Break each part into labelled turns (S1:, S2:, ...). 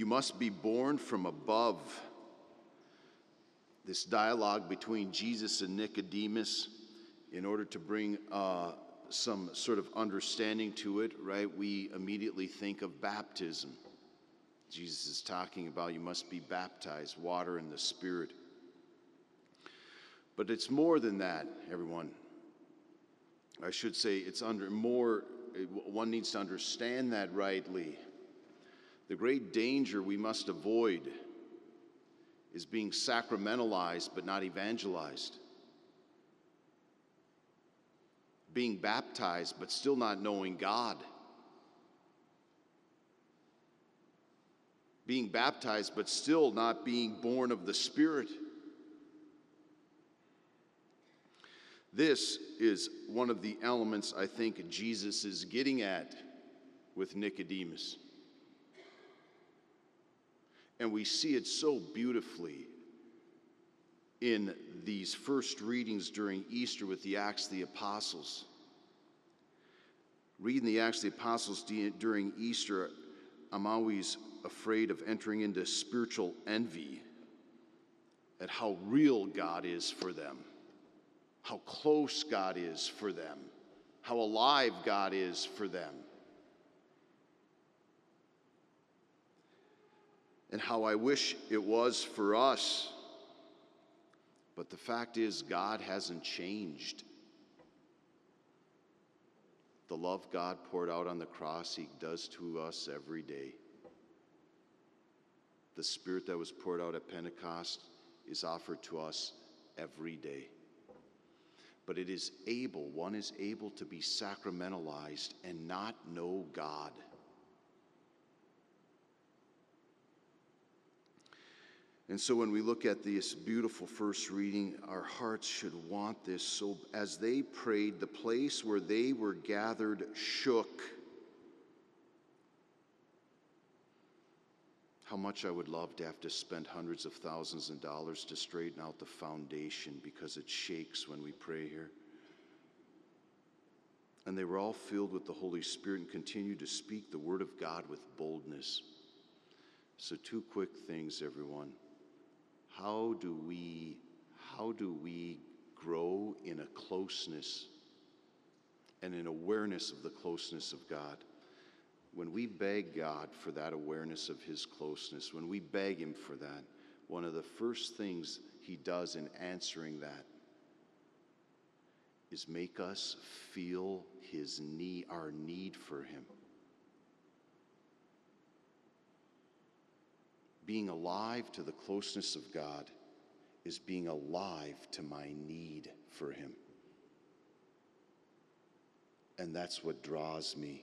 S1: must be born from above. This dialogue between Jesus and Nicodemus, in order to bring some sort of understanding to it, right, we immediately think of baptism. Jesus is talking about you must be baptized, water and the Spirit. But it's more than that, everyone. I should say it's one needs to understand that rightly. The great danger we must avoid is being sacramentalized but not evangelized. Being baptized but still not knowing God. Being baptized but still not being born of the Spirit. This is one of the elements I think Jesus is getting at with Nicodemus. And we see it so beautifully in these first readings during Easter with the Acts of the Apostles. Reading the Acts of the Apostles during Easter, I'm always afraid of entering into spiritual envy at how real God is for them, how close God is for them, how alive God is for them, and how I wish it was for us. But the fact is, God hasn't changed. The love God poured out on the cross, He does to us every day. The Spirit that was poured out at Pentecost is offered to us every day. But one is able to be sacramentalized and not know God. And so when we look at this beautiful first reading, our hearts should want this. So as they prayed, the place where they were gathered shook. How much I would love to have to spend hundreds of thousands of dollars to straighten out the foundation because it shakes when we pray here. And they were all filled with the Holy Spirit and continued to speak the word of God with boldness. So two quick things, everyone. How do we grow in a closeness and an awareness of the closeness of God? When we beg God for that awareness of His closeness, when we beg Him for that, one of the first things He does in answering that is make us feel our need for Him. Being alive to the closeness of God is being alive to my need for Him. And that's what draws me.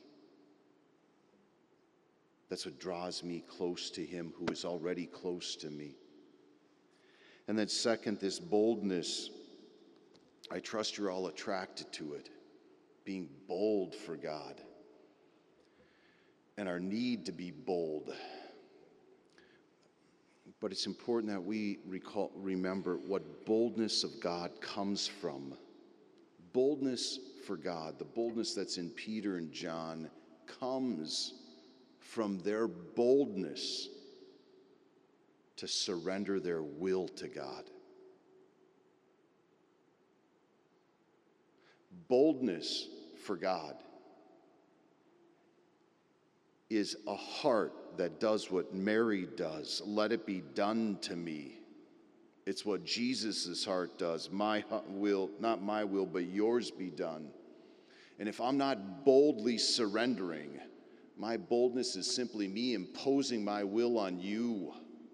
S1: That's what draws me close to Him who is already close to me. And then second, this boldness. I trust you're all attracted to it. Being bold for God. And our need to be bold. But it's important that we remember what boldness of God comes from. Boldness for God, the boldness that's in Peter and John, comes from their boldness to surrender their will to God. Boldness for God is a heart that does what Mary does. Let it be done to me. It's what Jesus' heart does. My will, not my will, but yours be done. And if I'm not boldly surrendering, my boldness is simply me imposing my will on you.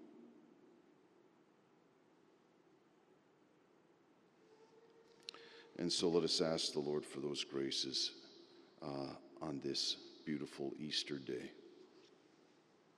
S1: And so let us ask the Lord for those graces on this beautiful Easter day.